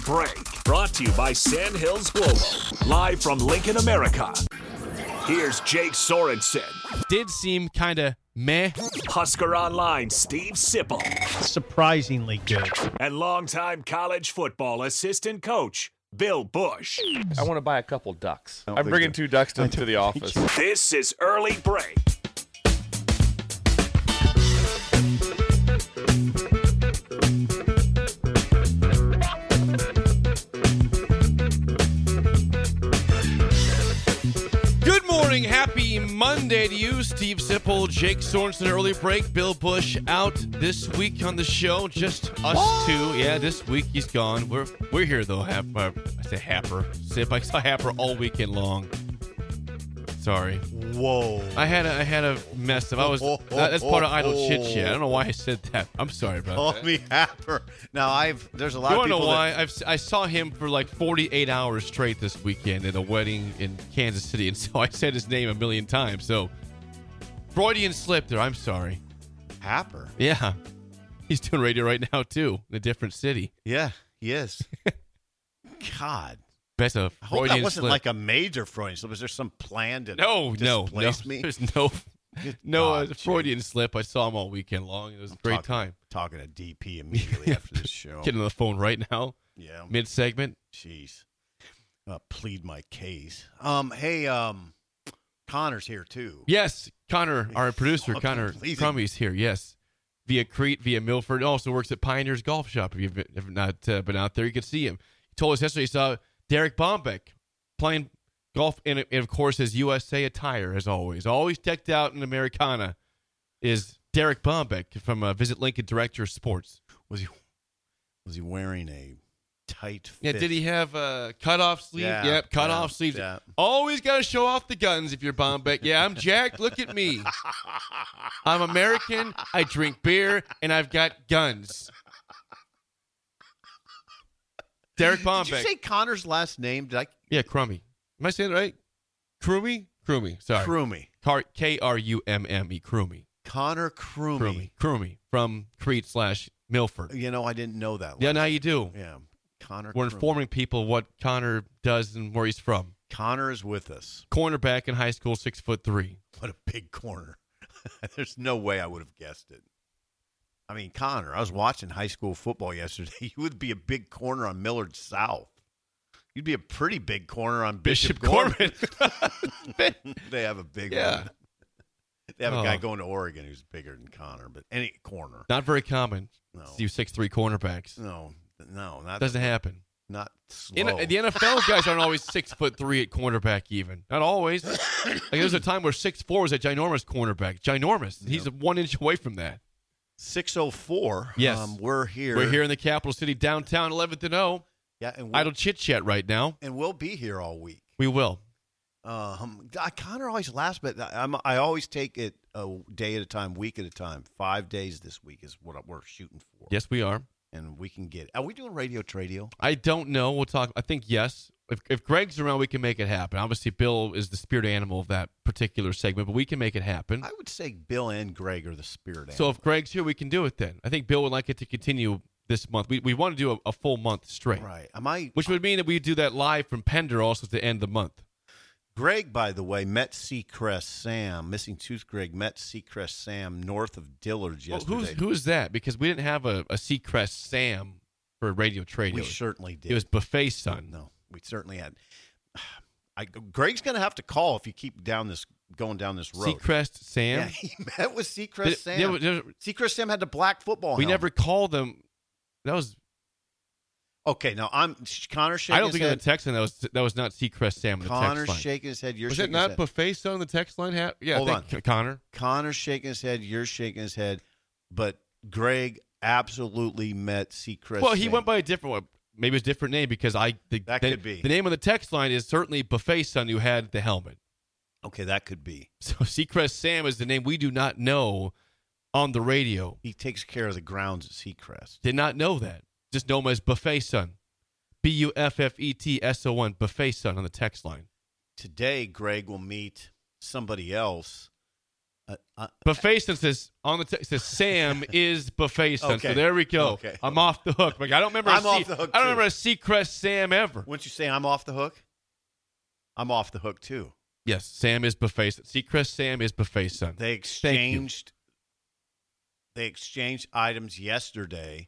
Break. Brought to you by Sand Hills Global. Live from Lincoln, America. Here's Jake Sorensen. Did seem kind of meh. Husker Online, Steve Sipple. Surprisingly good. And longtime college football assistant coach, Bill Bush. I want to buy a couple ducks. I'm bringing 2 ducks to the office. This is Early Break. Good morning. Happy Monday to you. Steve Sipple, Jake Sorensen, Early Break. Bill Bush out this week on the show. Just us two. Yeah, this week he's gone. We're here, though. I say Happer. Sip. I saw Happer all weekend long. Sorry. Whoa. I had a mess up. That's part of idle chit chat. I don't know why I said that. I'm sorry about Call that. me Happer. Now, there's a lot You of want to people know why? I saw him for like 48 hours straight this weekend at a wedding in Kansas City, and so I said his name a million times. So, Freudian slip there. I'm sorry. Happer? Yeah. He's doing radio right now, too, in a different city. Yeah, he is. God. That's a I hope Freudian that wasn't slip. like a major Freudian slip. Was there some plan to No. displace me? There's Good no God, Freudian slip. I saw him all weekend long. It was a great time. Talking to DP immediately after this show. Getting on the phone right now, Yeah. mid-segment. Jeez. Plead my case. Hey, Connor's here, too. Yes, Connor, our producer, Fucking Connor please. Crummey's here. Yes, via Crete, via Milford. Also works at Pioneers Golf Shop. If you've not been out there, you can see him. He told us yesterday he saw Derek Bombeck playing golf in, of course, his USA attire, as always. Always decked out in Americana is Derek Bombeck from Visit Lincoln Director of Sports. Was he wearing a tight fit? Yeah, did he have a cutoff sleeve? Yeah, Yep, cutoff yeah, sleeves. yeah. Always got to show off the guns if you're Bombeck. Yeah, I'm jacked. Look at me. I'm American. I drink beer, and I've got guns. Derek Bombeck. Did you say Connor's last name? Did I? Yeah, Crummy. Am I saying it right? Crummy? Crummy. Sorry. Crummy. K-R-U-M-M-E. Crummy. Connor Crummy. Crummy from Crete/Milford. You know, I didn't know that. Yeah, last now name. you do. Yeah. Connor We're Crummy. informing people what Connor does and where he's from. Connor is with us. Cornerback in high school, 6'3". What a big corner. There's no way I would have guessed it. I mean, Connor, I was watching high school football yesterday. You would be a big corner on Millard South. You'd be a pretty big corner on Bishop Gorman. They have a big one. They have a guy going to Oregon who's bigger than Connor, but any corner. Not very common. No. See 6'3" cornerbacks. No, not Doesn't happen. Not slow. The NFL guys aren't always 6'3" at cornerback even. Not always. Like there was a time where 6'4" was a ginormous cornerback. Ginormous. He's 1 inch away from that. 6:04. Yes. We're here. We're here in the capital city, downtown, 11th and 0. Yeah, and Idle chit chat right now. and we'll be here all week. We will. Connor always laughs, but I always take it a day at a time, week at a time. 5 days this week is what we're shooting for. Yes, we are. And we can get. Are we doing radio tradio? I don't know. We'll talk. I think yes. If Greg's around, we can make it happen. Obviously, Bill is the spirit animal of that particular segment, but we can make it happen. I would say Bill and Greg are the spirit animal. So if Greg's here, we can do it then. I think Bill would like it to continue this month. We want to do a full month straight. Right. Which would mean that we do that live from Pender also to end the month. Greg, by the way, met Seacrest Sam, Missing Tooth Greg, met Seacrest Sam north of Dillard's yesterday. Who is that? Because we didn't have a Seacrest Sam for radio trade. We certainly did. It was Buffet's son. No, we certainly had. Greg's going to have to call if you keep going down this road. Seacrest Sam? Yeah, he met with Seacrest Sam. Seacrest Sam had the black football We helmet. never called them. That was... Okay, now Connor shaking I don't his think head. in the text line that was not Seacrest Sam in the Connor's text line. shaking his head. You're Was shaking it not his head. Buffet's son in the text line? Yeah, Hold I think Connor. Connor's shaking his head. You're shaking his head. But Greg absolutely met Seacrest Well, he Sam. went by a different one. Maybe it's a different name because That could be. The name of the text line is certainly Buffet's son who had the helmet. Okay, that could be. So Seacrest Sam is the name we do not know on the radio. He takes care of the grounds at Seacrest. Did not know that. Just know him as Buffet's son. Buffetson, Buffet's son on the text line. Today, Greg will meet somebody else Buffet says on the text says Sam is Buffet. Okay. So there we go. Okay. I'm off the hook. Like I don't remember. I'm off the hook, I don't too. remember a Seacrest Sam ever. Wouldn't you say I'm off the hook? I'm off the hook too. Yes, Sam is Buffet. Seacrest Sam is Buffet son. They exchanged items yesterday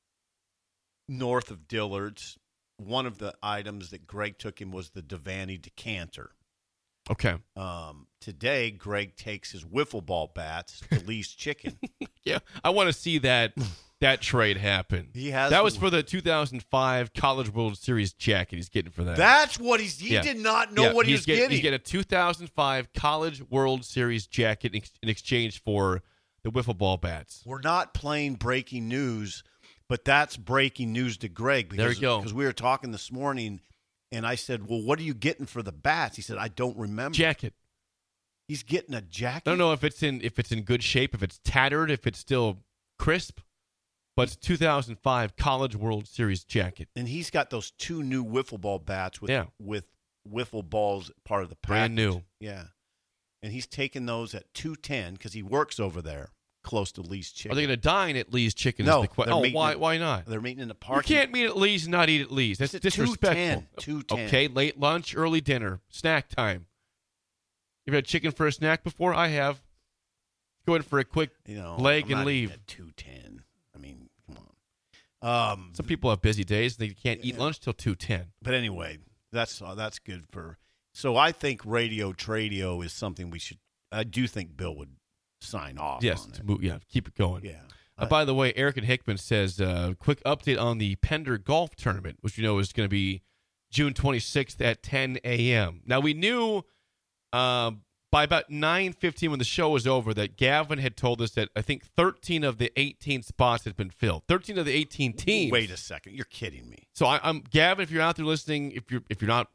north of Dillard's. One of the items that Greg took him was the Devaney decanter. Okay. Today, Greg takes his wiffle ball bats to Lee's Chicken. Yeah, I want to see that trade happen. He has that was for the 2005 College World Series jacket. He's getting for that. That's what he did not know what he was getting. He's getting a 2005 College World Series jacket in exchange for the wiffle ball bats. We're not playing breaking news, but that's breaking news to Greg. Because, there you go. Because we were talking this morning, and I said, well, what are you getting for the bats? He said, I don't remember. Jacket. He's getting a jacket? I don't know if it's in good shape, if it's tattered, if it's still crisp, but it's 2005 College World Series jacket. And he's got those two new wiffle ball bats with wiffle balls part of the package. Brand new. Yeah. And he's taking those at 210 because he works over there close to Lee's Chicken. Are they going to dine at Lee's Chicken? No. Why not? They're meeting in the You parking. can't meet at Lee's and not eat at Lee's. That's It's at disrespectful. 2:10. Okay, late lunch, early dinner, snack time. You've had chicken for a snack before? I have. Go in for a quick leg I'm and not leave. At 2:10. I mean, come on. Some people have busy days. They can't eat lunch till 2:10. But anyway, that's good for. So I think Radio Tradio is something we should. I do think Bill would sign off. Yes, on it. keep it going. Yeah. By the way, Eric and Hickman says, quick update on the Pender Golf Tournament, which you know is going to be June 26th at 10 a.m. Now, we knew by about 9:15 when the show was over that Gavin had told us that I think 13 of the 18 spots had been filled. 13 of the 18 teams. Wait a second. You're kidding me. So I'm Gavin, if you're out there listening, if you're out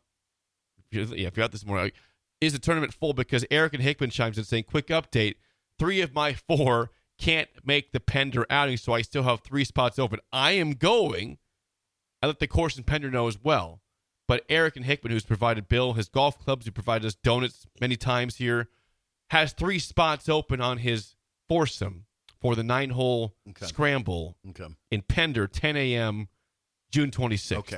this morning, is the tournament full? Because Eric and Hickman chimes in saying, quick update, 3 of my 4 can't make the Pender outing, so I still have 3 spots open. I am going. I let the course and Pender know as well. But Eric and Hickman, who's provided Bill his golf clubs, who provided us donuts many times here, has 3 spots open on his foursome for the 9-hole scramble in Pender, 10 a.m., June 26th. Okay.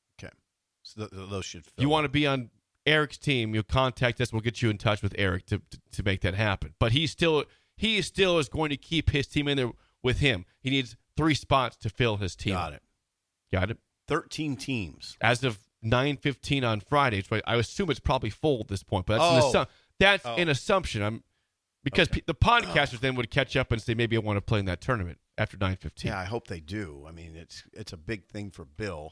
So those should fill. You want to be on Eric's team, you'll contact us. We'll get you in touch with Eric to make that happen. But he still is going to keep his team in there with him. He needs 3 spots to fill his team. Got it. 13 teams. As of 9:15 on Friday. I assume it's probably full at this point, but that's an assumption. Because the podcasters then would catch up and say, maybe I want to play in that tournament after 9:15. Yeah, I hope they do. I mean, it's a big thing for Bill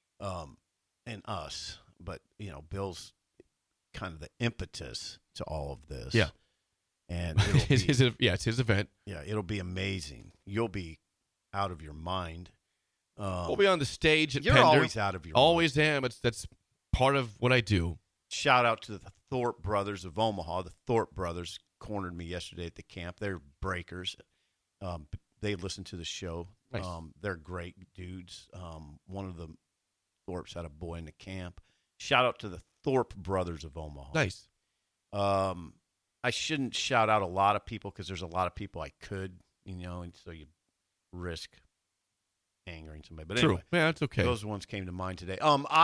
and us. But, Bill's kind of the impetus to all of this. Yeah. And it's his event. Yeah, it'll be amazing. You'll be out of your mind. We'll be on the stage at You're Pender. always out of your mind. Always am. That's part of what I do. Shout out to the Thorpe brothers of Omaha. The Thorpe brothers cornered me yesterday at the camp. They're breakers. They listen to the show. Nice. They're great dudes. One of the Thorpes had a boy in the camp. Shout out to the Thorpe brothers of Omaha. Nice. I shouldn't shout out a lot of people because there's a lot of people I could, and so you risk angering somebody. But True. anyway, Yeah, that's okay. those ones came to mind today.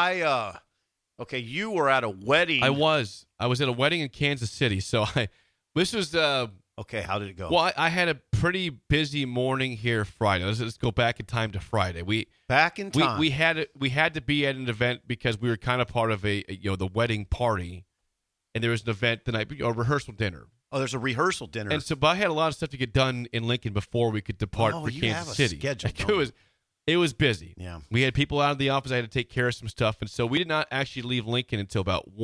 Okay, you were at a wedding. I was at a wedding in Kansas City. So this was okay. How did it go? Well, I had a pretty busy morning here Friday. Let's go back in time to Friday. We had to be at an event because we were kind of part of the wedding party, and there was an event the night, a rehearsal dinner. Oh, there's a rehearsal dinner. And so, but I had a lot of stuff to get done in Lincoln before we could depart for Kansas City. Schedule, it was busy. Yeah. We had people out of the office. I had to take care of some stuff. And so we did not actually leave Lincoln until about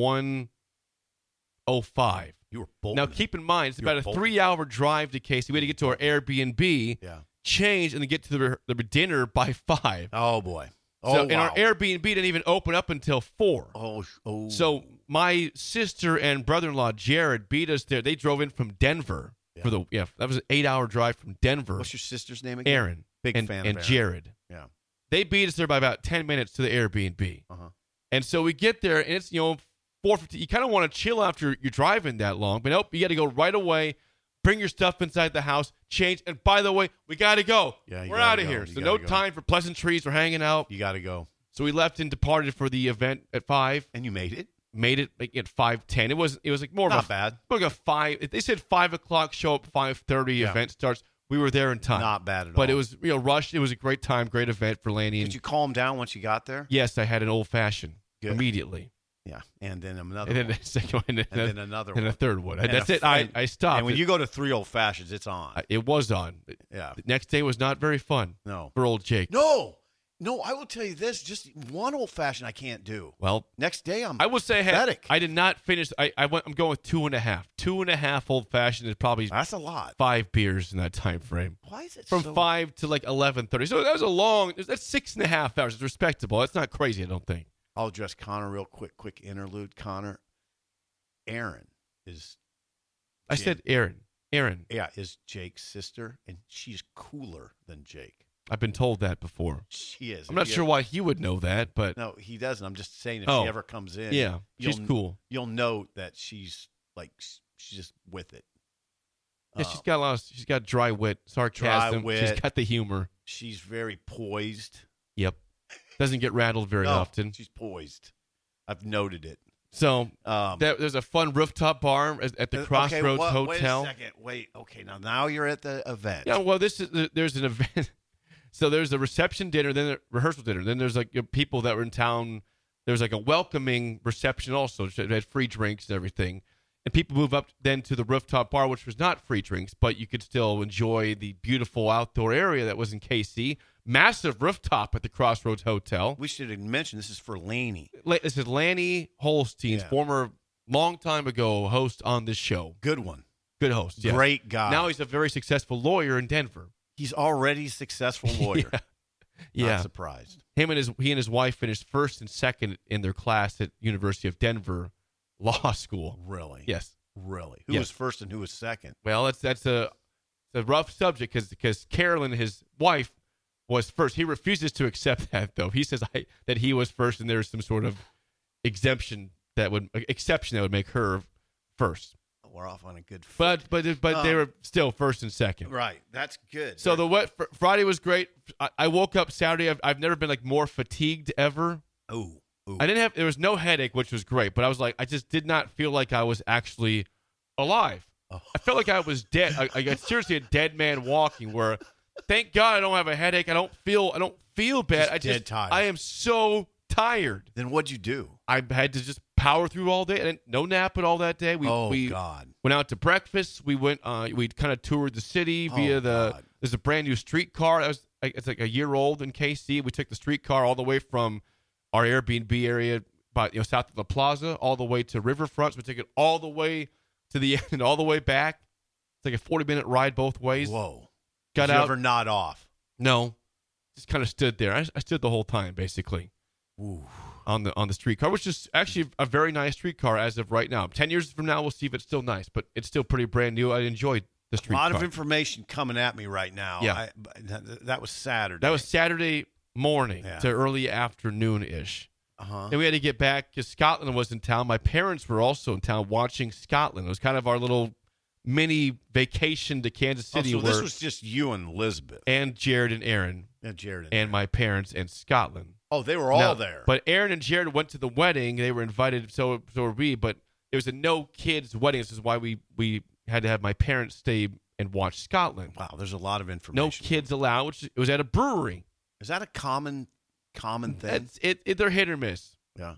1:05. You were bolting. Now, keep in mind, it's about a 3-hour drive to KC. We had to get to our Airbnb, change, and then get to the dinner by 5. Oh, boy. And our Airbnb didn't even open up until 4. Oh. So my sister and brother-in-law, Jared, beat us there. They drove in from Denver. Yeah. That was an 8-hour drive from Denver. What's your sister's name again? Aaron. Big fan of Aaron. And Jared. Yeah. They beat us there by about 10 minutes to the Airbnb. Uh-huh. And so we get there, and it's, 4:50. You kind of want to chill after you're driving that long, but nope, you got to go right away, bring your stuff inside the house, change, and by the way, we got to go. Yeah, we're out of here. You So gotta no go. time for pleasantries or hanging out. You got to go. So we left and departed for the event at 5. And you made it? Made it like at 5:10. It was like more Not of a bad. like a 5. They said 5 o'clock. Show up 5:30. Yeah. Event starts. We were there in time. Not bad at all. But it was rushed. It was a great time, great event for Lanny. Did you calm down once you got there? Yes, I had an old fashioned Good. immediately, Yeah. And then another and then one. the second one, And then another and one. a third one. And That's a it. friend. I stopped. And when you go to 3 old fashions, it's on. It was on. Yeah. The next day was not very fun No. for old Jake. No, I will tell you this. Just one old fashioned I can't do. Well, Next day I'm I will say pathetic. I did not finish. I'm going with 2.5. 2.5 old fashioned is probably That's a lot. 5 beers in that time frame. Why is it From so 5 to like 11:30. So that was a long. That's 6.5 hours. It's respectable. That's not crazy. I don't think. I'll address Connor real quick interlude. Connor, Aaron is I said Aaron. is Jake's sister, and she's cooler than Jake. I've been told that before. She is. I'm not sure why he would know that, but No, he doesn't. I'm just saying if Oh. she ever comes in, yeah, she's you'll- cool. You'll note that she's just with it. Yeah, she's got a lot. She's got dry wit, sarcasm. Dry wit. She's got the humor. She's very poised. Yep. Doesn't get rattled very No, often. She's poised. I've noted it. So Um, there's a fun rooftop bar at the Crossroads Hotel. Wait a second. Wait. Okay. Now you're at the event. Yeah, well, there's an event. So there's a reception dinner, then a rehearsal dinner. Then there's like people that were in town. There's like a welcoming reception also. They had free drinks and everything. And people move up then to the rooftop bar, which was not free drinks, but you could still enjoy the beautiful outdoor area that was in KC. Massive rooftop at the Crossroads Hotel. We should mention this is for Laney. This is Lanny Holstein's former, long time ago host on this show. Good one. Good host. Yes. Great guy. Now he's a very successful lawyer in Denver. He's already a successful lawyer. Yeah. Not surprised. He and his wife finished first and second in their class at University of Denver Law School. Really? Yes. Really? Who Yes. was first and who was second? Well, that's a rough subject because Carolyn, his wife, was first. He refuses to accept that though. He says that he was first, and there's some sort of exception that would make her first. We're off on a good foot. But they were still first and second. Right. That's good. So Friday was great. I woke up Saturday. I've never been like more fatigued ever. Ooh. There was no headache, which was great, but I was like, I just did not feel like I was actually alive. Oh. I felt like I was dead. I got seriously a dead man walking where, thank God I don't have a headache. I don't feel bad. Just dead tired. I am so tired. Then what'd you do? I had to just power through all day. No nap at all that day. We God. went out to breakfast. We went. We kind of toured the city via God. There's a brand new streetcar. It's like a year old in KC. We took the streetcar all the way from our Airbnb area, south of the plaza, all the way to Riverfront. So we took it all the way to the end and all the way back. It's like a 40-minute ride both ways. Whoa. Got Did you out. ever nod off? No, just kind of stood there. I stood the whole time basically. Ooh. On the streetcar, which is actually a very nice streetcar as of right now. 10 years from now, we'll see if it's still nice, but it's still pretty brand new. I enjoyed the A streetcar. lot of information coming at me right now. Yeah. That was Saturday. That was Saturday morning Yeah. to early afternoon-ish. Uh-huh. Then we had to get back because Scotland was in town. My parents were also in town watching Scotland. It was kind of our little mini vacation to Kansas City. So this was just you and Elizabeth. And Jared and Aaron Yeah, Jared and my parents and Scotland. Oh, they were all Now, there. But Aaron and Jared went to the wedding. They were invited, so were we. But it was a no kids wedding. This is why we had to have my parents stay and watch Scotland. Wow, there's a lot of information. No kids allowed. Which it was at a brewery. Is that a common thing? They're hit or miss. Yeah.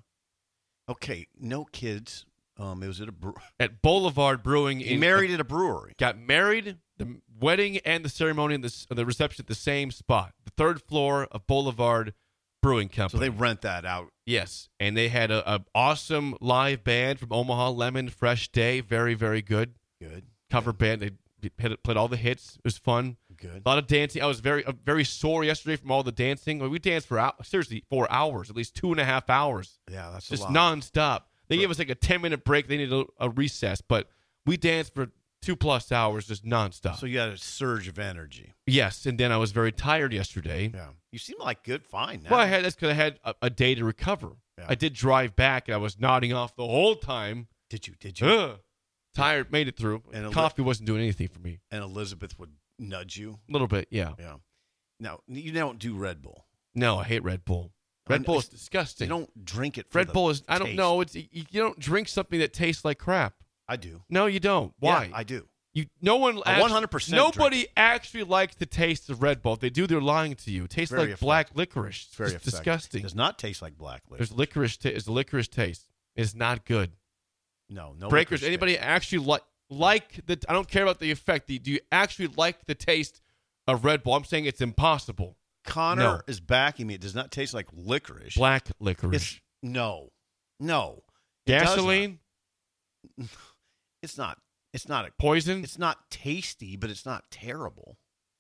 Okay, no kids. It was at a brewery. At Boulevard Brewing. He married at a brewery. Got married, the wedding and the ceremony and the reception at the same spot. The third floor of Boulevard Brewing Company. So they rent that out. Yes, and they had a awesome live band from Omaha, Lemon Fresh Day. Very, very good. Good. Cover band. They played all the hits. It was fun. Good. A lot of dancing. I was very sore yesterday from all the dancing. We danced for seriously 4 hours, at least 2.5 hours. Yeah, that's just a lot. nonstop. They gave us like a 10-minute break. They needed a recess, but we danced for 2+ hours, just nonstop. So you had a surge of energy. Yes, and then I was very tired yesterday. Yeah. You seem like fine now. Well, that's because I had a day to recover. Yeah. I did drive back, and I was nodding off the whole time. Did you? Ugh. Tired, made it through. And Coffee wasn't doing anything for me. And Elizabeth would nudge you. A little bit, yeah. Yeah. Now, you don't do Red Bull. No, I hate Red Bull. Red Bull is disgusting. You don't drink it for Red the Bull is, I don't taste. know. You don't drink something that tastes like crap. I do. No, you don't. Why? Yeah, I do. No one. 100% Nobody actually likes the taste of Red Bull. If they do, they're lying to you. It tastes like black licorice. It's very It's disgusting. It does not taste like black licorice. There's licorice. It's a licorice taste. It's not good. No Breakers. licorice Anybody taste. actually like the? I don't care about the effect. Do you actually like the taste of Red Bull? I'm saying it's impossible. Connor No. is backing me. It does not taste like licorice. Black licorice. No. It does Gasoline. not. It's not. It's not a Poison. It's not tasty, but it's not terrible.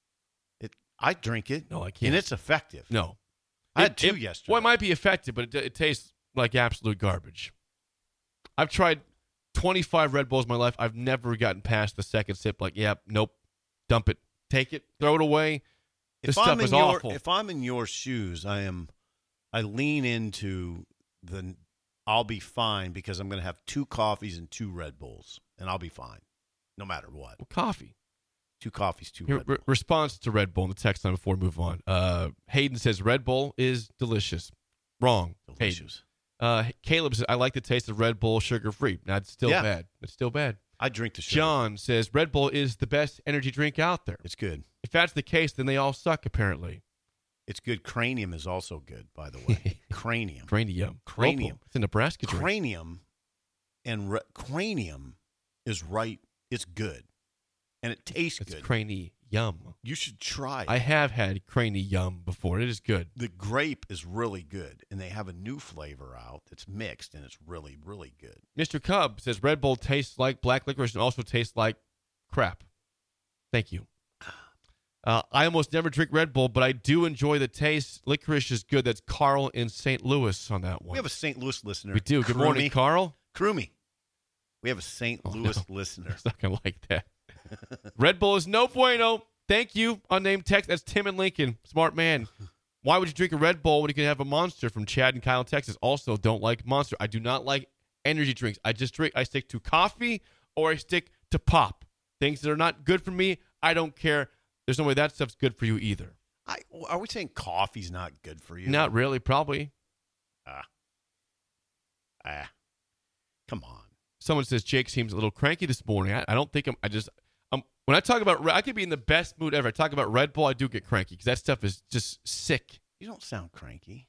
I drink it. No, I can't. And it's effective. No. I had two yesterday. Well, it might be effective, but it tastes like absolute garbage. I've tried 25 Red Bulls in my life. I've never gotten past the second sip. Like, nope, dump it, take it, throw it away. This stuff is awful. If I'm in your shoes, I lean into I'll be fine because I'm going to have 2 coffees and 2 Red Bulls, and I'll be fine, no matter what. Well, coffee. 2 coffees, 2 Here, Red Bulls. response to Red Bull in the text line before we move on. Hayden says Red Bull is delicious. Wrong. Delicious. Hayden. Caleb says I like the taste of Red Bull sugar-free. Now, it's still bad. It's still bad. I drink the sugar. John says Red Bull is the best energy drink out there. It's good. If that's the case, then they all suck, apparently. It's good. Cranium is also good, by the way. Cranium. Cranium. Cranium. It's a Nebraska drink. Cranium Cranium is right. It's good. And it tastes It's good. cranium. You should try it. I have had cranium before. It is good. The grape is really good, and they have a new flavor out that's mixed, and it's really, really good. Mr. Cub says Red Bull tastes like black licorice and also tastes like crap. Thank you. I almost never drink Red Bull, but I do enjoy the taste. Licorice is good. That's Carl in St. Louis on that one. We have a St. Louis listener. We do. Good morning, Carl. Croomy. We have a St. Louis no. listener. It's not going to like that. Red Bull is no bueno. Thank you. Unnamed text. That's Tim in Lincoln. Smart man. Why would you drink a Red Bull when you can have a Monster from Chad and Kyle, Texas? Also, don't like Monster. I do not like energy drinks. I stick to coffee or I stick to pop. Things that are not good for me, I don't care. There's no way that stuff's good for you either. Are we saying coffee's not good for you? Not really, probably. Come on. Someone says Jake seems a little cranky this morning. I don't think when I talk about, I could be in the best mood ever. I talk about Red Bull, I do get cranky because that stuff is just sick. You don't sound cranky.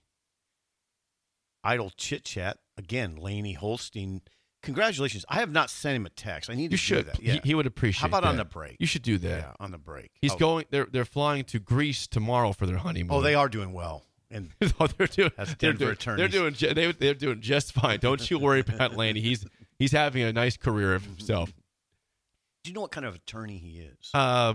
Idle chit chat again. Laney Holstein. Congratulations. I have not sent him a text. I need to do that. Yeah. He would appreciate. How about that. on the break? You should do that. Yeah, on the break. He's going. They're flying to Greece tomorrow for their honeymoon. Oh, they are doing well. And oh, they're doing. That's They're Denver attorneys. They're doing just fine. Don't you worry about Laney. He's having a nice career of himself. Do you know what kind of attorney he is?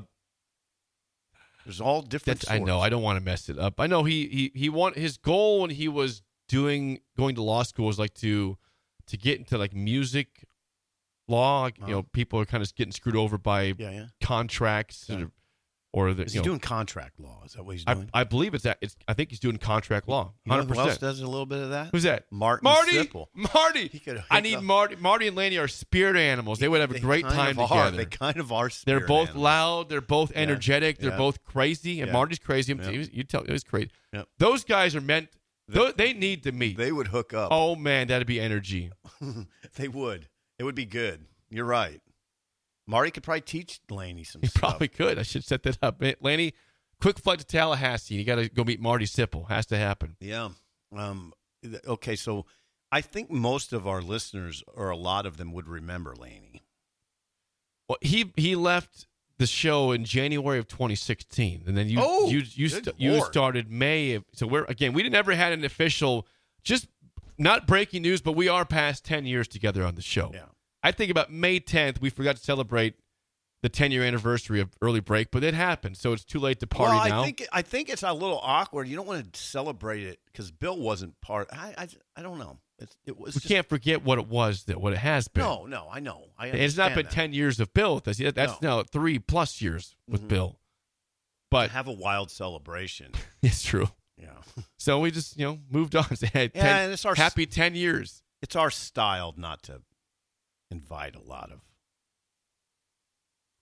There's all different sorts. I know. I don't want to mess it up. I know he his goal when he was going to law school was like to get into like music law. Like, you know, people are kind of getting screwed over by contracts or the. Is he doing contract law? Is that what he's doing? I believe it's that. I think he's doing contract law. 100%. You know who else does a little bit of that? Who's that? Marty. Marty. I need Marty. Marty and Laney are spirit animals. They would have a great time together. They kind of are. They're both animals. loud. They're both energetic. They're both crazy. And Marty's crazy. You tell me, it was crazy. Yep. Those guys are meant. They need to meet. They would hook up. Oh man, that'd be energy. They would. It would be good. You're right. Marty could probably teach Laney some He stuff. probably could. I should set that up. Laney, quick flight to Tallahassee. You got to go meet Marty Sipple. Has to happen. Yeah. Okay, so I think most of our listeners, or a lot of them, would remember Laney. Well, he left the show in January of 2016, and then you started May of. So we didn't ever had an official, just not breaking news, but we are past 10 years together on the show. Yeah. I think about May 10th, we forgot to celebrate the 10-year anniversary of Early Break, but it happened, so it's too late to party now. I think it's a little awkward. You don't want to celebrate it because Bill wasn't part. I don't know. We can't forget what it was, what it has been. No, I know. It's not been 10 years of Bill. That's now 3+ years with Bill. But have a wild celebration. It's true. Yeah. So we just moved on. And it's happy 10 years. It's our style not to invite a lot of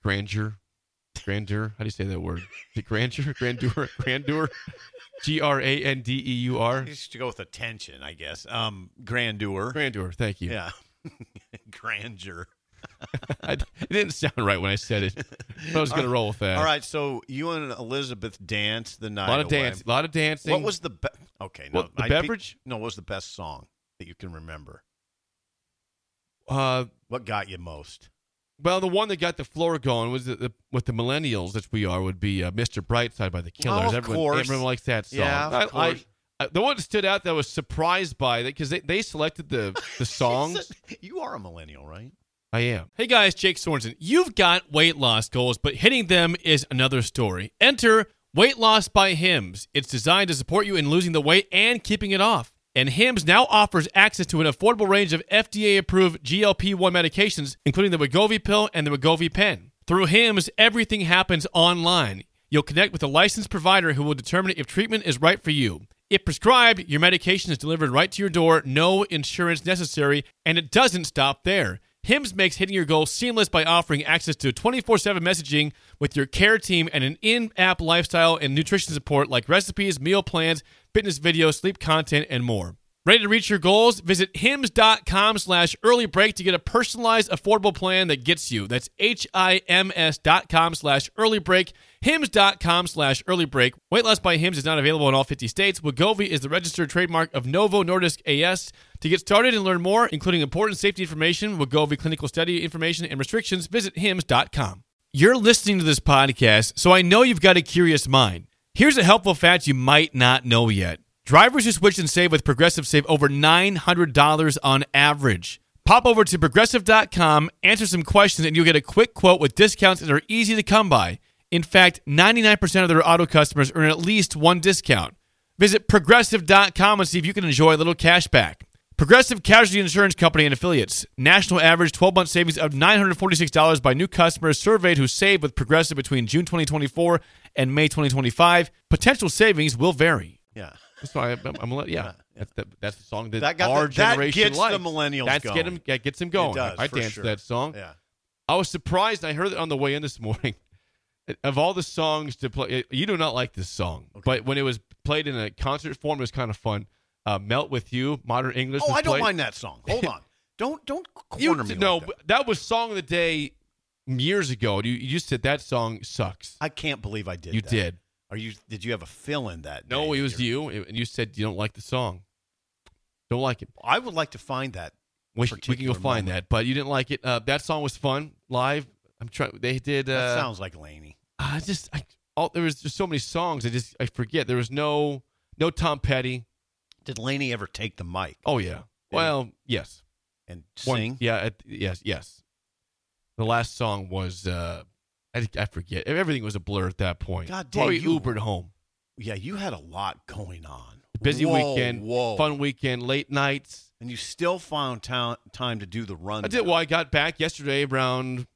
grandeur. How do you say that word? Is it grandeur? Grandeur? Grandeur? Grandeur. You should go with attention, I guess. Grandeur. Grandeur, thank you. Yeah. Grandeur. It didn't sound right when I said it. But I was going to roll with that. All right, so you and Elizabeth danced the night A lot of away. a lot of dancing. What was the okay? No, the beverage? What was the best song that you can remember? What got you most? Well, the one that got the floor going was with the millennials that we are would be Mr. Brightside by the Killers. Oh, of course. Everyone likes that song. Yeah, of course. The one that stood out that I was surprised by because they selected the songs. You are a millennial, right? I am. Hey guys, Jake Sorensen. You've got weight loss goals, but hitting them is another story. Enter Weight Loss by Hims. It's designed to support you in losing the weight and keeping it off. And Hims now offers access to an affordable range of FDA-approved GLP-1 medications, including the Wegovy pill and the Wegovy pen. Through Hims, everything happens online. You'll connect with a licensed provider who will determine if treatment is right for you. If prescribed, your medication is delivered right to your door, no insurance necessary, and it doesn't stop there. Hims makes hitting your goals seamless by offering access to 24/7 messaging with your care team and an in-app lifestyle and nutrition support like recipes, meal plans, fitness videos, sleep content, and more. Ready to reach your goals? Visit hims.com/earlybreak to get a personalized, affordable plan that gets you. That's HIMS.com/earlybreak. Hims.com/earlybreak. Weight Loss by Hims is not available in all 50 states. Wegovy is the registered trademark of Novo Nordisk AS. To get started and learn more, including important safety information, Wegovy clinical study information, and restrictions, visit hims.com. You're listening to this podcast, so I know you've got a curious mind. Here's a helpful fact you might not know yet. Drivers who switch and save with Progressive save over $900 on average. Pop over to Progressive.com, answer some questions, and you'll get a quick quote with discounts that are easy to come by. In fact, 99% of their auto customers earn at least one discount. Visit Progressive.com and see if you can enjoy a little cash back. Progressive Casualty Insurance Company and Affiliates. National average 12-month savings of $946 by new customers surveyed who saved with Progressive between June 2024 and May 2025. Potential savings will vary. Yeah. That's why that's the song that That our generation gets likes. the millennials going. That gets them going. It does, I for danced sure. to that song. Yeah. I was surprised. I heard it on the way in this morning. Of all the songs to play, you do not like this song, but when it was played in a concert form, it was kind of fun. Melt With You, Modern English. Oh, was I don't played. mind that song. Hold on. Don't corner me. No, like that was Song of the Day years ago. You said that song sucks. I can't believe I did. You that. did. Did you have a fill in that? No, day it was here? you, and you said you don't like the song. Don't like it. I would like to find that. We can go find that, but you didn't like it. That song was fun live. I'm trying. They did. That sounds like Laney. There was just so many songs. I forget. There was no Tom Petty. Did Laney ever take the mic? Oh yeah. Well, yes. And sing? Yes. The last song was I forget. Everything was a blur at that point. God damn, Probably you Ubered home. Yeah, you had a lot going on. Busy weekend, Whoa. fun weekend, late nights. And you still found time to do the run. I did. Well, I got back yesterday around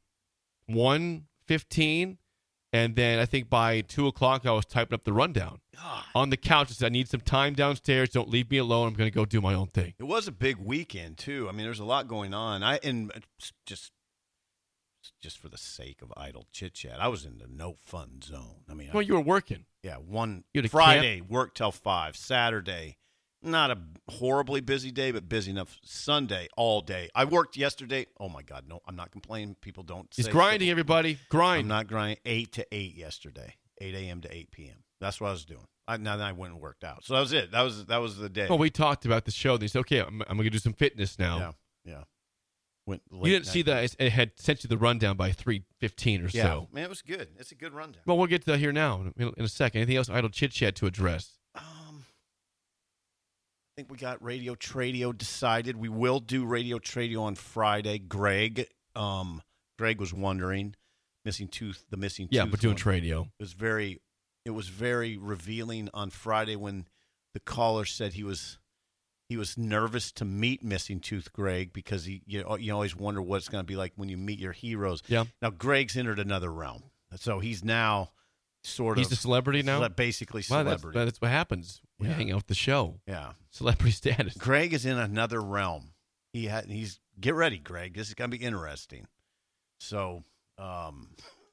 1:15, and then I think by 2:00 I was typing up the rundown on the couch. I said, I need some time downstairs. Don't leave me alone. I'm going to go do my own thing. It was a big weekend too. I mean, there's a lot going on. Just for the sake of idle chit chat, I was in the no fun zone. I mean, Well, you were working. Yeah, You had a Friday, work till 5. Saturday, not a horribly busy day, but busy enough. Sunday, all day. I worked yesterday. Oh, my God, no, I'm not complaining. People don't say It's grinding, everybody. Grind. I'm not grinding. 8 to 8 yesterday, 8 a.m. to 8 p.m. That's what I was doing. Now I went and worked out. So that was it. That was the day. Well, we talked about the show. They said, okay, I'm going to do some fitness now. Yeah. Went late You didn't night. see that. It had sent you the rundown by 3:15 or Yeah, so. man, it was good. It's a good rundown. Well, we'll get to that here now in a second. Anything else idle chit-chat to address? I think we got Radio Tradio decided. We will do Radio Tradio on Friday. Greg was wondering, the missing tooth. Yeah, we're doing one. Tradio. It was very revealing on Friday when the caller said he was nervous to meet Missing Tooth Greg because you always wonder what it's going to be like when you meet your heroes. Yeah. Now Greg's entered another realm, so he's now He's a celebrity now? basically Well, celebrity. that's what happens when you hang out with the show. Yeah. Celebrity status. Greg is in another realm. He's get ready, Greg. This is going to be interesting. So,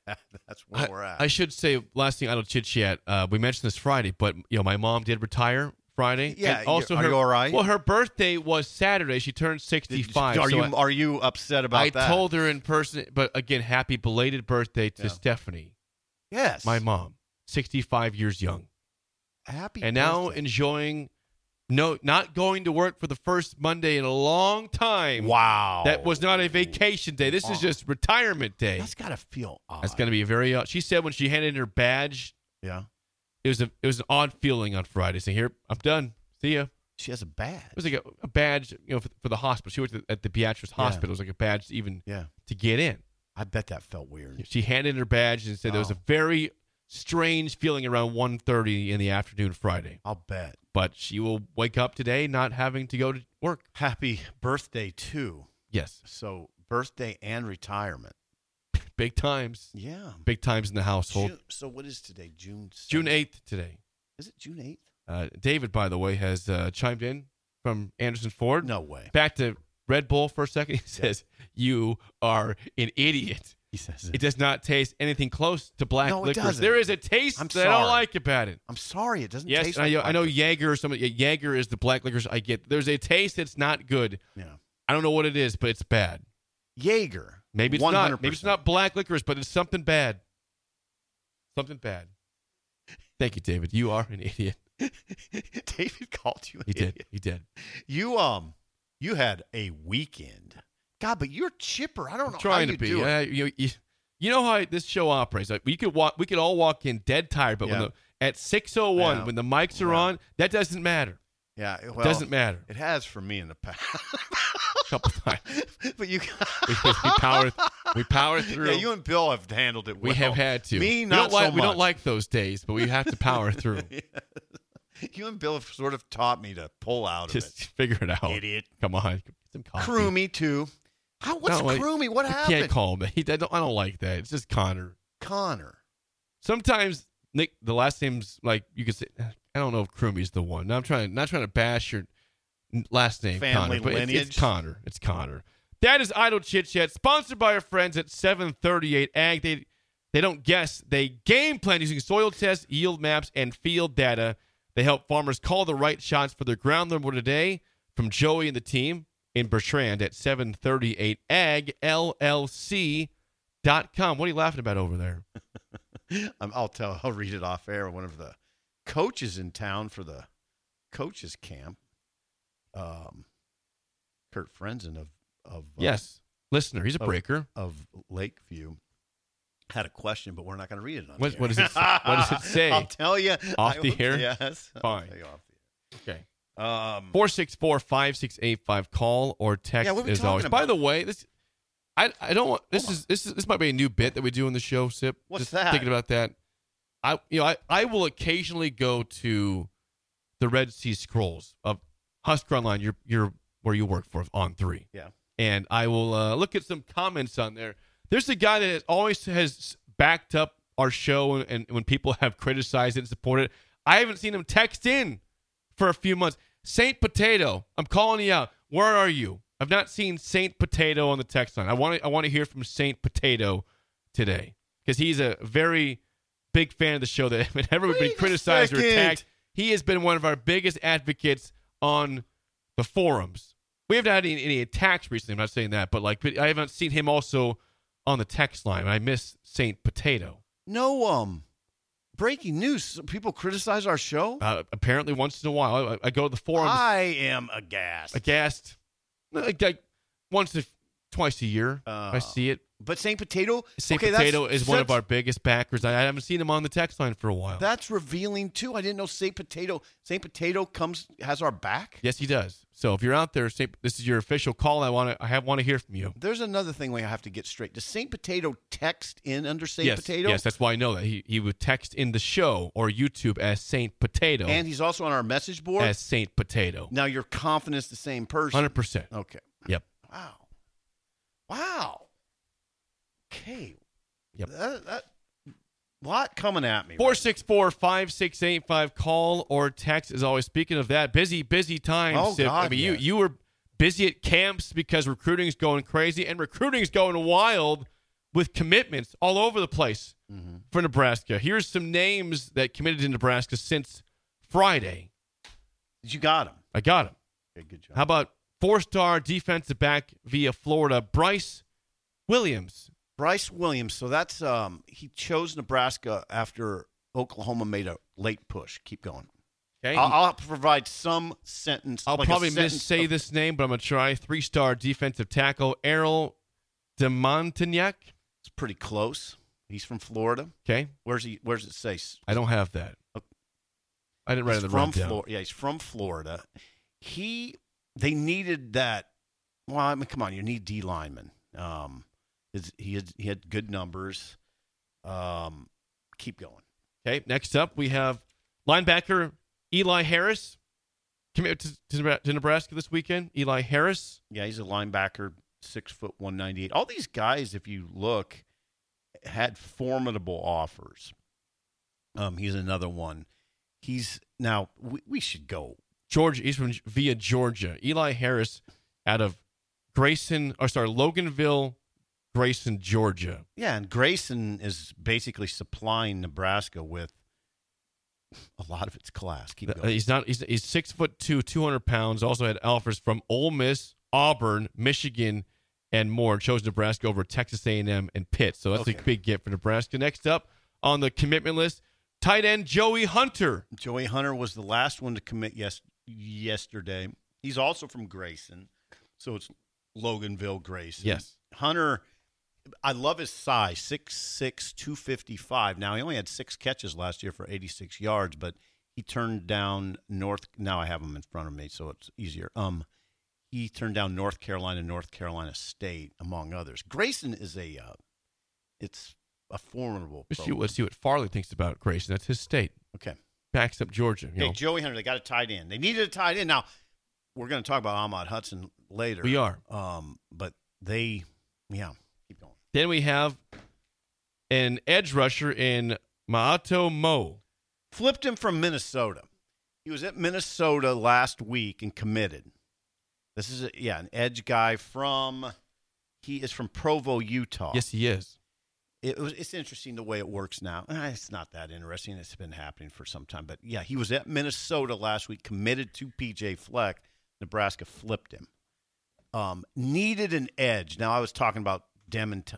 That's where we're at. I should say, last thing, Idle Chit Chat. We mentioned this Friday, but my mom did retire Friday. Yeah. And also, are you all right? Well, her birthday was Saturday. She turned 65. Are you upset about that? I told her in person, but again, happy belated birthday to Stephanie. Yes. My mom, 65 years young. Happy and birthday. now enjoying not going to work for the first Monday in a long time. Wow. That was not a vacation day. This is just retirement day. That's got to feel odd. That's going to be a very she said when she handed in her badge, Yeah. it was an odd feeling on Friday saying, "Here, I'm done. See ya." She has a badge. It was like a badge, for the hospital. She worked at the Beatrice Hospital. It was like a badge to get in. I bet that felt weird. She handed in her badge and said there was a very strange feeling around 1:30 in the afternoon Friday. I'll bet. But she will wake up today not having to go to work. Happy birthday, too. Yes. So, birthday and retirement. Big times. Yeah. Big times in the household. So, what is today? June 7th? June 8th today. Is it June 8th? David, by the way, has chimed in from Anderson Ford. No way. Back to Red Bull for a second. He says, "You are an idiot." He says it does not taste anything close to black No, it licorice. doesn't. There is a taste I'm that I don't sorry. like about it. I'm sorry. It doesn't Yes, taste I know like Jaeger or something. Jaeger is the black licorice I get. There's a taste that's not good. Yeah. I don't know what it is, but it's bad. Jaeger. Maybe it's 100%. not. Maybe it's not black licorice, but it's something bad. Something bad. Thank you, David. You are an idiot. David called you an He idiot. did. He did. You had a weekend. God, but you're chipper. I don't know Trying how to you be. do it. You know how this show operates. Like we could all walk in dead tired, but at 6:01 when the mics are on, that doesn't matter. Yeah, well, It doesn't matter. It has for me in the past. A couple times. But you we power through. Yeah, you and Bill have handled it well. We have had to. Me, not so much. We don't like those days, but we have to power through. You and Bill have sort of taught me to pull out of Just it. figure it out. Idiot. Come on. Get some coffee. Croomy, too. What's croomy? What happened? You can't call him. I don't like that. It's just Connor. Sometimes, Nick, the last name's like, you could say, I don't know if Croomy's the one. Not trying to bash your last name, family Connor, but lineage. it's Connor. It's Connor. That is Idle Chit Chat, sponsored by our friends at 738 Ag. They don't guess. They game plan using soil tests, yield maps, and field data. They help farmers call the right shots for their ground. Learn more today from Joey and the team in Bertrand at 738AgLLC.com. What are you laughing about over there? I'll read it off air. One of the coaches in town for the coaches camp, Kurt Frenzen of yes, listener. He's a breaker of Lakeview. Had a question, but we're not going to read it on what, here. what does it say? I'll tell you. Off the air? Yes. Fine. I'll tell you off the air. Okay. 464-5685. Call or text Yeah, what are we as talking always. about? By the way, I don't want this might be a new bit that we do in the show, Sip. What's Just that? Thinking about that. I will occasionally go to the Red Sea Scrolls of Husker Online, you're where you work for on 3. Yeah. And I will look at some comments on there. There's a guy that always has backed up our show, and when people have criticized it and supported it, I haven't seen him text in for a few months. Saint Potato, I'm calling you out. Where are you? I've not seen Saint Potato on the text line. I want to hear from Saint Potato today because he's a very big fan of the show. That whenever we've been criticized or attacked, he has been one of our biggest advocates on the forums. We haven't had any attacks recently. I'm not saying that, but I haven't seen him also on the text line. I miss Saint Potato. No, breaking news. People criticize our show? Apparently once in a while. I go to the forums. I am aghast. Twice a year. I see it. But Saint Potato? Saint Potato is one of our biggest backers. I haven't seen him on the text line for a while. That's revealing, too. I didn't know Saint Potato has our back? Yes, he does. So if you're out there, this is your official call. I want to hear from you. There's another thing we have to get straight. Does Saint Potato text in under Saint Potato? Yes, that's why I know that. He would text in the show or YouTube as Saint Potato. And he's also on our message board? As Saint Potato. Now you're confident it's the same person? 100%. Okay. Yep. Wow. Okay. Yep. That lot coming at me. 464-5685. Call or text. As always, speaking of that, busy times. Oh, God, I mean, yes. you were busy at camps because recruiting's going crazy and recruiting's going wild with commitments all over the place for Nebraska. Here's some names that committed to Nebraska since Friday. You got him. I got him. Okay, good job. How about 4-star defensive back via Florida, Bryce Williams? Bryce Williams. So that's he chose Nebraska after Oklahoma made a late push. Keep going. Okay. I'll provide some sentence. I'll probably missay this name, but I'm going to try. 3-star defensive tackle, Errol DeMontagnac. It's pretty close. He's from Florida. Okay. Where's it say? I don't have that. Okay. I didn't write it in the rundown. Florida. Yeah, he's from Florida. They needed that. Well, I mean, come on, you need D linemen. He had good numbers. Keep going. Okay. Next up, we have linebacker Eli Harris committed to Nebraska this weekend. Eli Harris. Yeah, he's a linebacker, 6 foot 198. All these guys, if you look, had formidable offers. He's another one. He's now we should go. Georgia. He's from via Georgia. Eli Harris out of Loganville, Grayson, Georgia. Yeah, and Grayson is basically supplying Nebraska with a lot of its class. Keep going. He's 6'2", 200 pounds. Also had offers from Ole Miss, Auburn, Michigan, and more. Chose Nebraska over Texas A&M and Pitt. So that's a big get for Nebraska. Next up on the commitment list, tight end Joey Hunter. Joey Hunter was the last one to commit yesterday. He's also from Grayson, so it's Loganville, Grayson. Yes. Hunter, I love his size, 6'6", 255. Now, he only had 6 catches last year for 86 yards, but he turned down now I have him in front of me, so it's easier. He turned down North Carolina State, among others. Grayson is it's a formidable program. Let's see what Farley thinks about Grayson. That's his state. Okay. Backs up Georgia. Hey, Joey Hunter, they got a tight end. They needed a tight end. Now, we're going to talk about Ahmad Hudson later. We are. But keep going. Then we have an edge rusher in Maato Mo. Flipped him from Minnesota. He was at Minnesota last week and committed. This is an edge guy he is from Provo, Utah. Yes, he is. It's interesting the way it works now. It's not that interesting. It's been happening for some time. But, yeah, he was at Minnesota last week, committed to P.J. Fleck. Nebraska flipped him. Needed an edge. Now, I was talking about the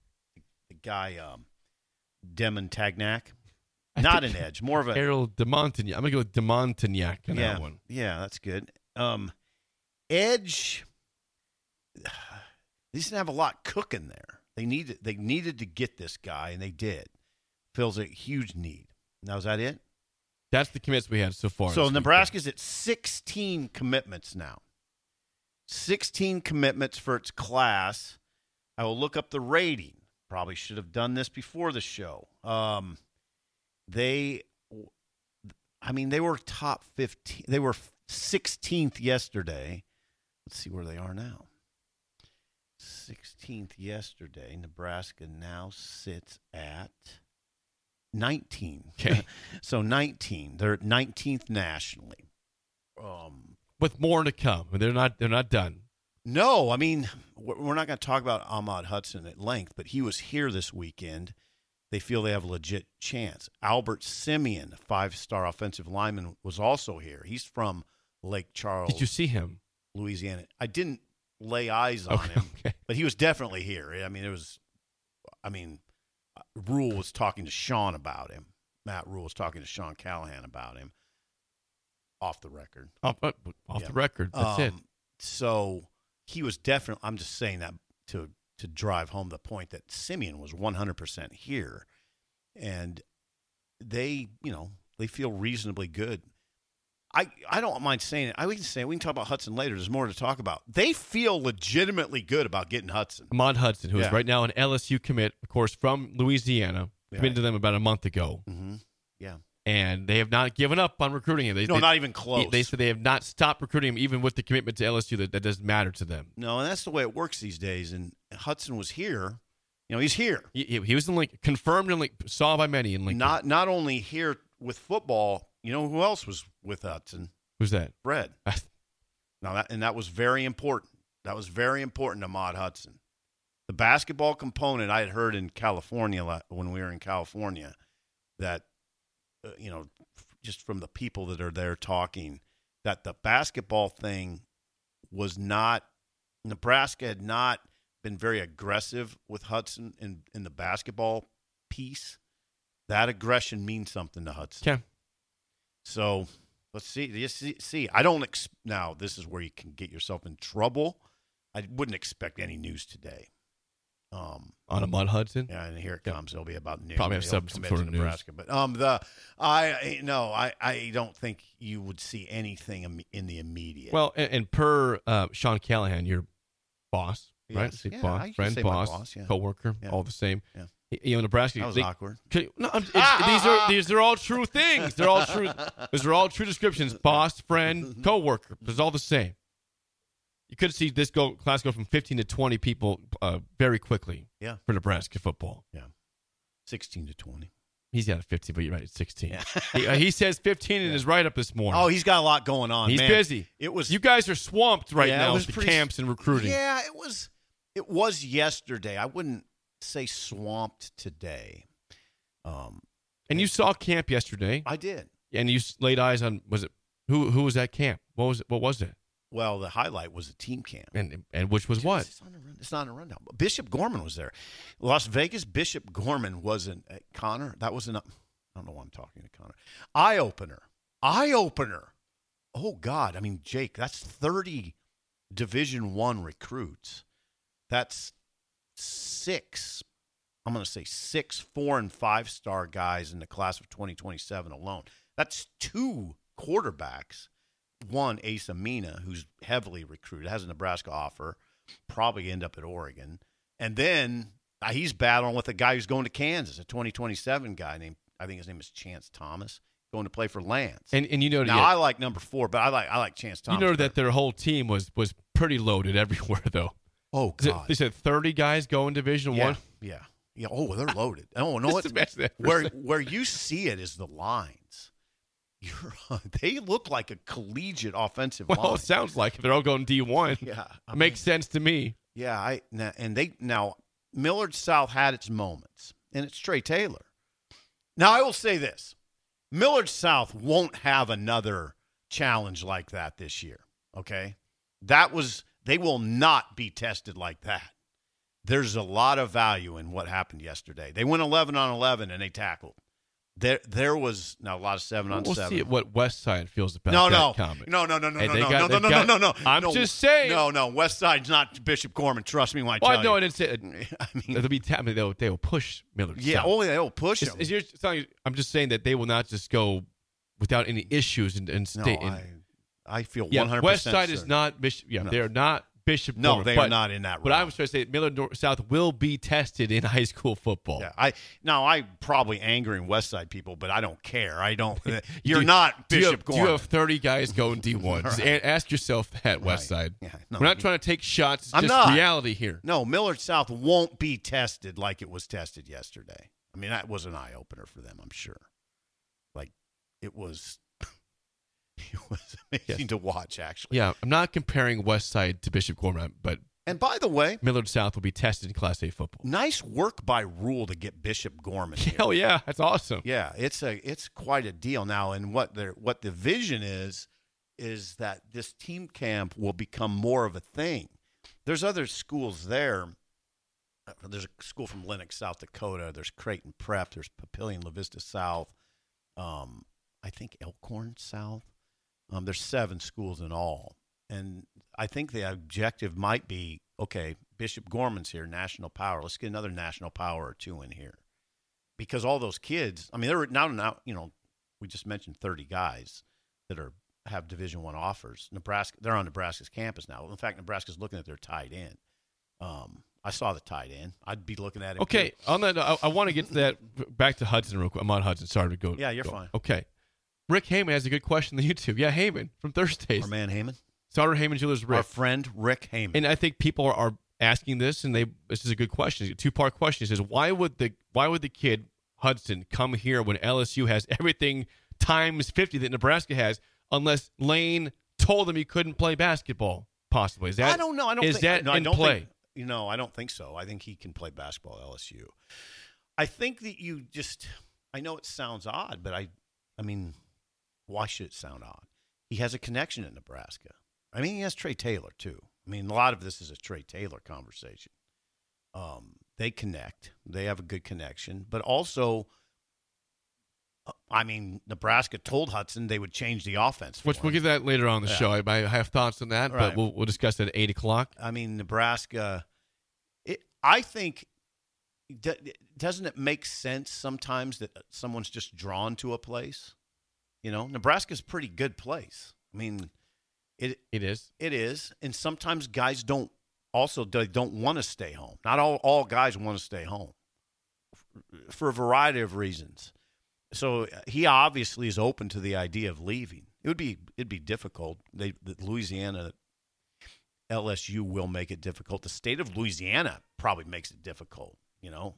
guy Demontagnac. Not an edge, more of a Errol DeMontagnac. I'm going to go with DeMontagnac on that one. Yeah, that's good. Edge, they didn't have a lot cooking there. They needed to get this guy, and they did. Fills a huge need. Now, is that it? That's the commits we had so far. So Nebraska's at 16 commitments now. 16 commitments for its class. I will look up the rating. Probably should have done this before the show. They were top 15. They were 16th yesterday. Let's see where they are now. 16th yesterday. Nebraska now sits at 19. Okay. So 19. They're 19th nationally. With more to come. They're not done. No, I mean, we're not going to talk about Ahmad Hudson at length, but he was here this weekend. They feel they have a legit chance. Albert Simeon, a 5-star offensive lineman, was also here. He's from Lake Charles. Did you see him? Louisiana. I didn't lay eyes on him, but he was definitely here. Rule was talking to Sean about him. Matt Rule was talking to Sean Callahan about him. Off the record. Off the record. That's it. So he was definitely, I'm just saying that to drive home the point that Simeon was 100% here. And they feel reasonably good. I don't mind saying it. We can talk about Hudson later. There's more to talk about. They feel legitimately good about getting Hudson. Ahmad Hudson, who is right now an LSU commit, of course, from Louisiana. Committed to them about a month ago. Mm-hmm. Yeah. And they have not given up on recruiting him. Not even close. They said they have not stopped recruiting him, even with the commitment to LSU. That doesn't matter to them. No, and that's the way it works these days. And Hudson was here. He's here. He was in Lincoln, confirmed in Lincoln, saw by many in Lincoln. Not only here with football. You know who else was with Hudson? Who's that? Fred. That was very important. That was very important to Ahmad Hudson. The basketball component, I had heard in California when we were in California that, just from the people that are there talking, that the basketball thing was not – Nebraska had not been very aggressive with Hudson in the basketball piece. That aggression means something to Hudson. Yeah. So let's see. I don't now this is where you can get yourself in trouble. I wouldn't expect any news today. On a Mud Hudson? Yeah, and here it comes. It'll be about noon. Probably have some sort of Nebraska. news. But I don't think you would see anything in the immediate. Well, and per Sean Callahan, your boss, right? Yes. Yeah, boss, I can friend, say my boss, boss, yeah. coworker, Yeah. all the same. Yeah. Nebraska. That was awkward. These are all true things. They're all true. These are all true descriptions. Boss, friend, coworker. It's all the same. You could see this class go from 15 to 20 people very quickly. Yeah. For Nebraska football. Yeah. 16 to 20. He's got a 15, but you're right. It's 16. Yeah. He says 15 in his write-up this morning. Oh, he's got a lot going on. He's man. busy. It was. You guys are swamped right now with with the camps and recruiting. Yeah, it was. It was yesterday. I wouldn't say swamped today. And you saw camp yesterday. I did. And you laid eyes on, was it who was at camp? What was it? Well, the highlight was the team camp. And which was what? It's not a rundown. Bishop Gorman was there. Las Vegas Bishop Gorman wasn't Connor. That wasn't. I don't know why I'm talking to Connor. Eye opener. Oh God! I mean, Jake, that's 30 Division I recruits. That's 6. I'm going to say 6 4- and 5-star guys in the class of 2027 alone. That's 2 quarterbacks. One, Ace Amina, who's heavily recruited, has a Nebraska offer, probably end up at Oregon. And then he's battling with a guy who's going to Kansas, a 2027 guy named, I think his name is Chance Thomas, going to play for Lance. And you know, now I like number 4, but I like Chance Thomas. You know that their whole team was pretty loaded everywhere, though. Oh God! They said 30 guys go in Division I. Yeah. Oh, they're loaded. Oh no, it's where you see it is the lines. They look like a collegiate offensive line. Well, it sounds like they're all going D1. Yeah, makes sense to me. Yeah, now Millard South had its moments, and it's Trey Taylor. Now I will say this: Millard South won't have another challenge like that this year. Okay, they will not be tested like that. There's a lot of value in what happened yesterday. They went 11 on 11 and they tackled. There was now a lot of 7 on 7. We'll see what West Side feels about that comment. No. No. I'm just saying. No. West Side's not Bishop Gorman. Trust me when I tell you. No, I didn't say it. I mean, they will push Millard. Yeah, South. they will push them. I'm just saying that they will not just go without any issues and stay. I feel 100%. West Side certain. is not Bishop. Yeah, they are not Bishop. No, Gorman, they are not in that room. But I was trying to say Millard South will be tested in high school football. Yeah, I probably angering West Side people, but I don't care. I don't. You're not Bishop Gorman. Do you have 30 guys going D1? Just ask yourself that, West Side. Yeah, we're not trying to take shots. It's just reality here. No, Millard South won't be tested like it was tested yesterday. I mean, that was an eye opener for them, I'm sure. Like it was. It was amazing to watch, actually. Yeah, I'm not comparing West Side to Bishop Gorman, but and by the way, Millard South will be tested in Class A football. Nice work by Rule to get Bishop Gorman here. Hell yeah, that's awesome. Yeah, it's quite a deal now. And what the vision is that this team camp will become more of a thing. There's other schools there. There's a school from Lenox, South Dakota. There's Creighton Prep. There's Papillion La Vista South. I think Elkhorn South. There's 7 schools in all. And I think the objective might be, okay, Bishop Gorman's here, national power. Let's get another national power or 2 in here. Because all those kids, I mean, they're now, we just mentioned 30 guys that have Division I offers. They're on Nebraska's campus now. In fact, Nebraska's looking at their tight end. I saw the tight end. I'd be looking at him. Okay, on that, I want to get to that. Back to Hudson real quick. I'm on Hudson. Sorry to go. Yeah, you're fine. Okay. Rick Heyman has a good question on the YouTube. Yeah, Heyman from Thursdays. Our man Heyman. Starter Heyman Jewelers Rick. Our friend Rick Heyman. And I think people are asking this, and this is a good question. It's a 2-part question. He says, why would the kid Hudson come here when LSU has everything times 50 that Nebraska has, unless Lane told him he couldn't play basketball? Possibly. Is that? I don't know. I don't is think, that no, in I don't play? No, I don't think so. I think he can play basketball at LSU. I think that I know it sounds odd, but I mean, why should it sound odd? He has a connection in Nebraska. I mean, he has Trey Taylor, too. I mean, a lot of this is a Trey Taylor conversation. They connect. They have a good connection. But also, I mean, Nebraska told Hudson they would change the offense. Which we'll get that later on in the show. I have thoughts on that, right. but we'll discuss that at 8 o'clock. I mean, Nebraska, I think, doesn't it make sense sometimes that someone's just drawn to a place? You know, Nebraska's a pretty good place. I mean, it is. It is. And sometimes guys don't want to stay home. Not all guys want to stay home for a variety of reasons. So he obviously is open to the idea of leaving. It'd be difficult. Louisiana, LSU will make it difficult. The state of Louisiana probably makes it difficult, you know.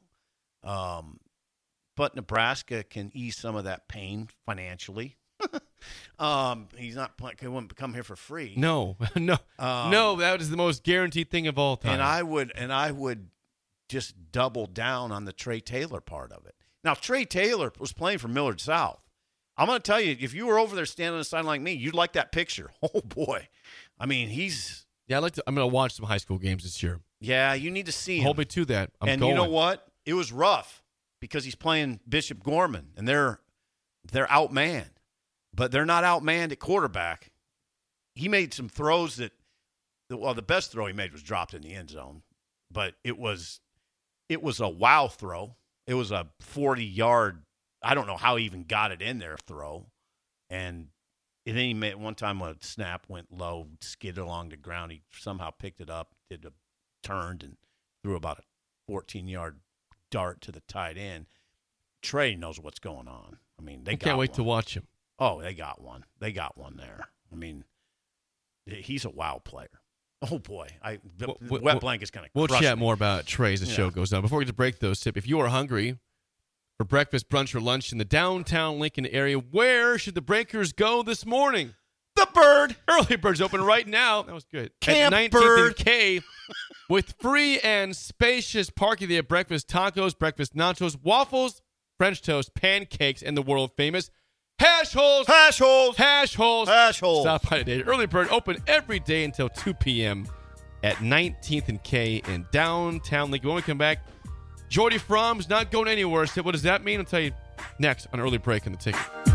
But Nebraska can ease some of that pain financially. He wouldn't come here for free. No. That is the most guaranteed thing of all time. And I would just double down on the Trey Taylor part of it. Now, Trey Taylor was playing for Millard South. I'm going to tell you, if you were over there standing on the side like me, you'd like that picture. Oh boy, I mean, I'm going to watch some high school games this year. Yeah, you need to see him. Hold me to that. I'm going. You know what? It was rough because he's playing Bishop Gorman, and they're outmanned. But they're not outmanned at quarterback. He made some throws the best throw he made was dropped in the end zone. But it was a wow throw. It was a 40-yard, I don't know how he even got it in there throw. And then he made one time a snap went low, skidded along the ground. He somehow picked it up, turned, and threw about a 14-yard dart to the tight end. Trey knows what's going on. I mean, I can't wait to watch him. Oh, they got one. They got one there. I mean, he's a wow player. Oh, boy. Wet blanket's going to We'll chat more about Trey as the show goes on. Before we get to break, though, Sip, if you are hungry for breakfast, brunch, or lunch in the downtown Lincoln area, where should the Breakers go this morning? The Bird. Early Bird's open right now. That was good. Camp At 19th Bird. and K, with free and spacious parking. They have breakfast tacos, breakfast nachos, waffles, French toast, pancakes, and the world-famous hash holes. Hash holes. Hash holes. Hash holes. Stop by today. Early Bird open every day until 2 p.m. at 19th and K in downtown Lincoln. When we come back, Jordy Fromm's not going anywhere. So what does that mean? I'll tell you next on Early Break on the Ticket.